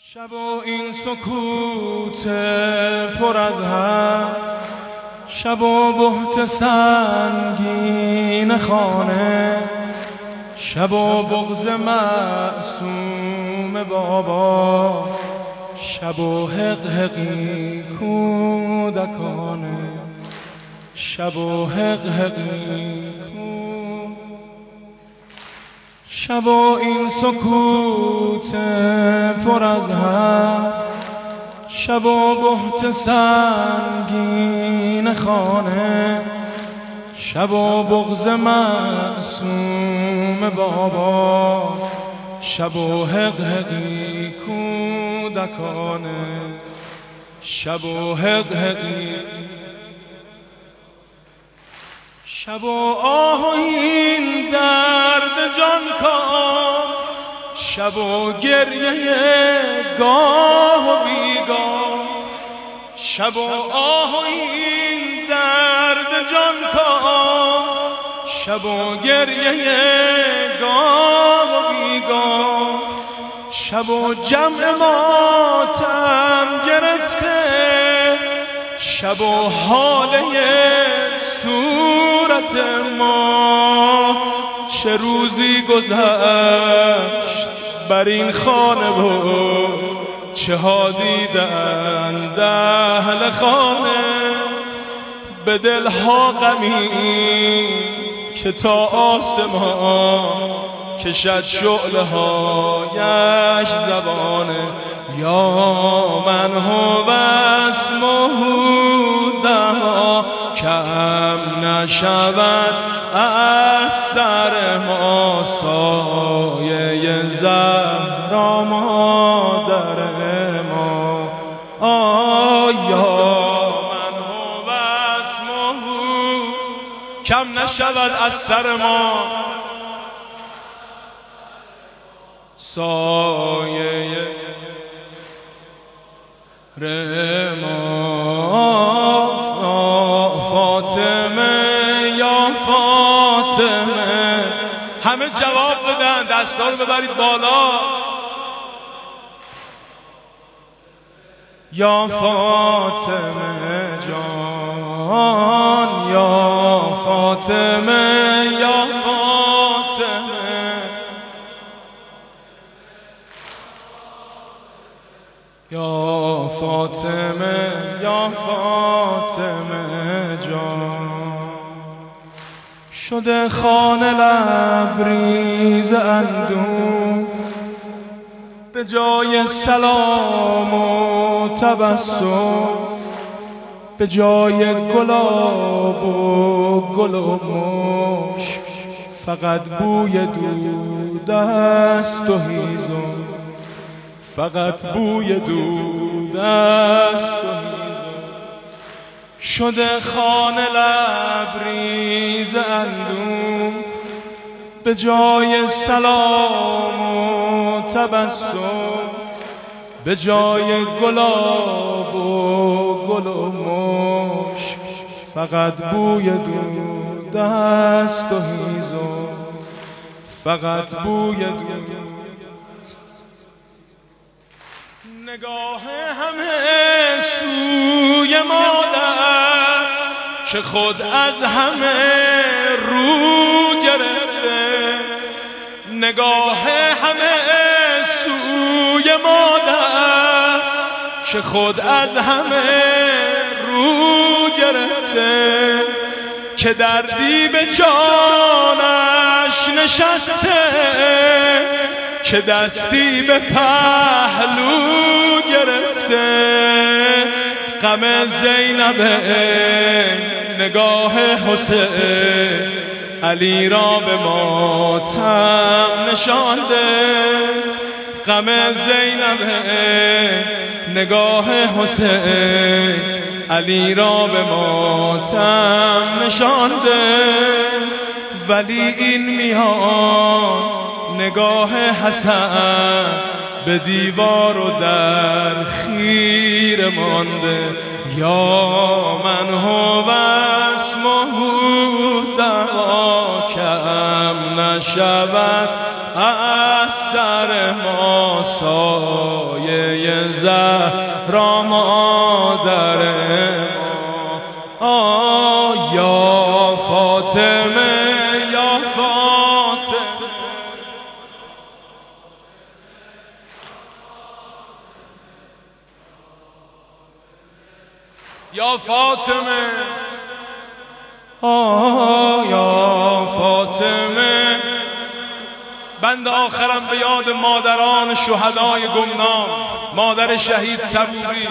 شب و این سکوت پر از هم، شب و بهت سنگین خانه، شب و بغض معصوم بابا، شب و حقحقی کودکانه، شب و حقحقی شب و این سکوت پر از هم، شب و بهت سنگین خانه، شب و بغض معصوم بابا، شب و حقحقی کودکانه، شب و حقحقی شب و آه و این درد جان کام، شب و گریه گاه و بیگاه، شب و آه و این درد جان کام، شب و گریه گاه و بیگاه، شب و جمع ماتم گرفته، شب و حاله صورت ما، چه روزی گذشت بر این خانه و چه ها دیدند اهل خانه، به دلها غمی که تا آسمان کشد شعله هایش زبانه، یا من هو اسمه دها کم نشود از سر ما سایه زهرا مادر ما، آیا من هو اسمه کم نشود از سر ما سایه رما، فاطمه یا فاطمه. همه جواب بدن، دستا رو ببرید بالا. یا فاطمه جان، یا فاطمه یا فاطمه، یا فاطمه یا فاطمه جان. شده خانه لبریز اندوه، به جای سلام و تبسم، به جای گلاب و گل و مشک، فقط بوی دود است و هیزم، فقط بوی دود است و هیزم. شده خانه لبریز اندوه، به جای سلام و تبسم، به جای گلاب و گل و مشک، فقط بوی دود است و هیزم، فقط بوی دود. نگاه همه سوی مادر که خود از همه رو گرفته، نگاه همه سوی مادر که خود از همه رو گرفته، که دردی به جانش نشسته، که دستی به پهلو گرفته. غم زینب نگاه حسین علی را به ماتم نشانده، غم زینب نگاه حسین علی را به ماتم نشانده. ولی این میان نگاه حسن به دیوار و در خیره مانده، یا من هو اسمه دعا کم نشود از سر ما سایه زهرا مادر ما یا فاطمه یا فاطمه یا فاطمه یا فاطمه. بند آخرم به یاد مادران شهدای گمنام، مادر شهید صبوری.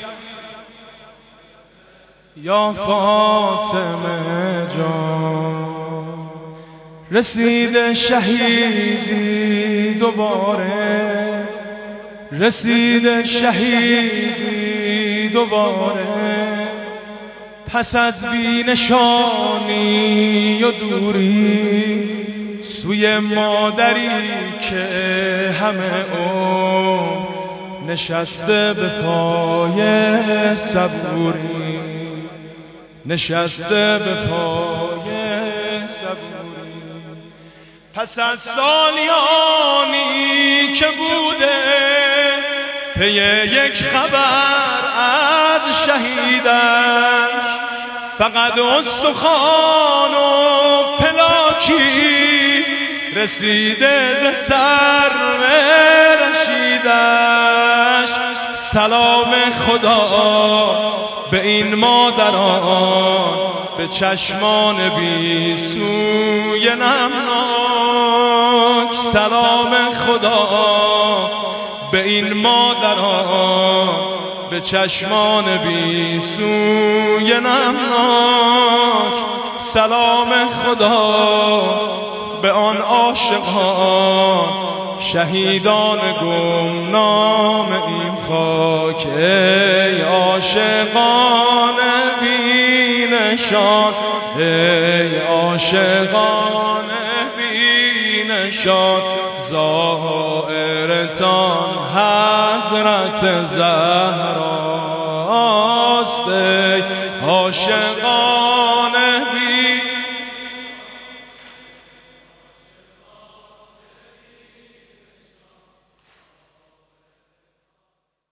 یا فاطمه جان رسید شهیدی دوباره، رسید شهیدی دوباره، پس از بینشانی و دوری، سوی مادری که همه عمر نشسته به پای صبوری، نشسته به پای صبوری. پس از سالیانی که بوده پی یک خبر از شهیدش، فقط استخوان و پلاکی رسیده ز سرو رشیدش. سلام خدا به این مادران، به چشمان بی سوی نمناک. سلام خدا به این مادران، به چشمان بی سوی نمناک. سلام خدا به آن عاشقان، شهیدان گمنام این خاک. ای عاشقان بی نشان، ای عاشقان بی نشان، زائرتان حضرت زهراست. ای عاشقان